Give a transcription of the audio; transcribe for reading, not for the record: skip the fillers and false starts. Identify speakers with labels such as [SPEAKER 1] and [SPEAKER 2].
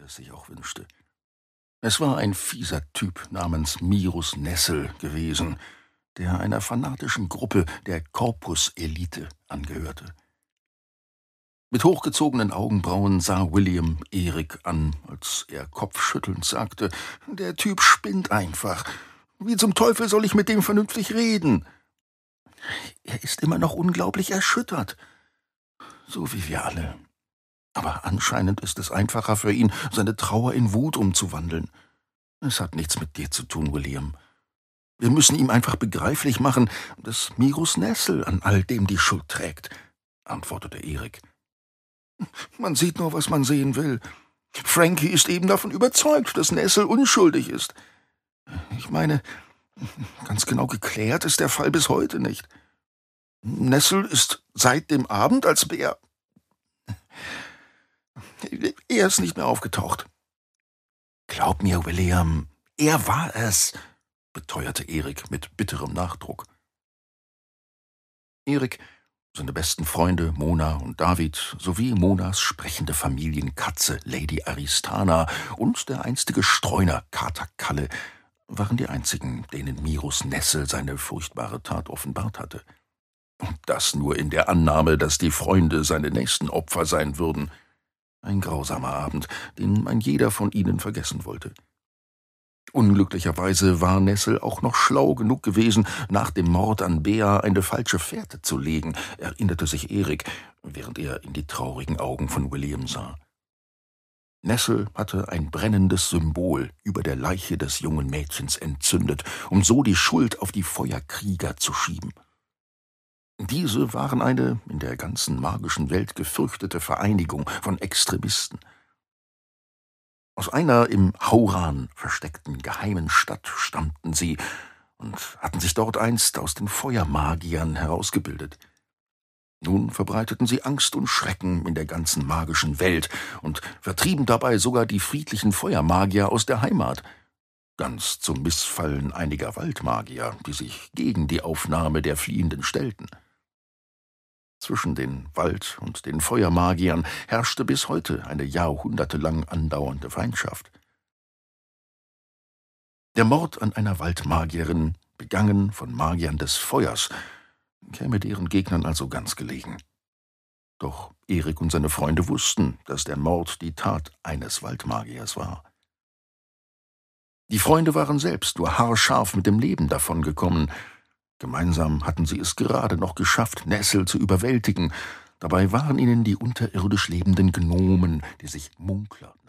[SPEAKER 1] er es sich auch wünschte. Es war ein fieser Typ namens Mirus Nessel gewesen, der einer fanatischen Gruppe der Corpus-Elite angehörte. Mit hochgezogenen Augenbrauen sah William Erik an, als er kopfschüttelnd sagte, »Der Typ spinnt einfach. Wie zum Teufel soll ich mit dem vernünftig reden?« Er ist immer noch unglaublich erschüttert, so wie wir alle. Aber anscheinend ist es einfacher für ihn, seine Trauer in Wut umzuwandeln. Es hat nichts mit dir zu tun, William. Wir müssen ihm einfach begreiflich machen, dass Mirus Nessel an all dem die Schuld trägt, antwortete Erik. Man sieht nur, was man sehen will. Frankie ist eben davon überzeugt, dass Nessel unschuldig ist. Ich meine, ganz genau geklärt ist der Fall bis heute nicht. Nessel ist seit dem Abend, als Bär... Er ist nicht mehr aufgetaucht. »Glaub mir, William, er war es«, beteuerte Erik mit bitterem Nachdruck. Erik, seine besten Freunde Mona und David sowie Monas sprechende Familienkatze Lady Aristana und der einstige Streuner Kater Kalle waren die einzigen, denen Mirus Nessel seine furchtbare Tat offenbart hatte. Und das nur in der Annahme, dass die Freunde seine nächsten Opfer sein würden. Ein grausamer Abend, den ein jeder von ihnen vergessen wollte. Unglücklicherweise war Nessel auch noch schlau genug gewesen, nach dem Mord an Bea eine falsche Fährte zu legen, erinnerte sich Erik, während er in die traurigen Augen von William sah. Nessel hatte ein brennendes Symbol über der Leiche des jungen Mädchens entzündet, um so die Schuld auf die Feuerkrieger zu schieben. Diese waren eine in der ganzen magischen Welt gefürchtete Vereinigung von Extremisten. Aus einer im Hauran versteckten geheimen Stadt stammten sie und hatten sich dort einst aus den Feuermagiern herausgebildet. Nun verbreiteten sie Angst und Schrecken in der ganzen magischen Welt und vertrieben dabei sogar die friedlichen Feuermagier aus der Heimat, ganz zum Missfallen einiger Waldmagier, die sich gegen die Aufnahme der Fliehenden stellten. Zwischen den Wald- und den Feuermagiern herrschte bis heute eine jahrhundertelang andauernde Feindschaft. Der Mord an einer Waldmagierin, begangen von Magiern des Feuers, käme deren Gegnern also ganz gelegen. Doch Erik und seine Freunde wussten, dass der Mord die Tat eines Waldmagiers war. Die Freunde waren selbst nur haarscharf mit dem Leben davongekommen. Gemeinsam hatten sie es gerade noch geschafft, Nessel zu überwältigen. Dabei waren ihnen die unterirdisch lebenden Gnomen, die sich Munkler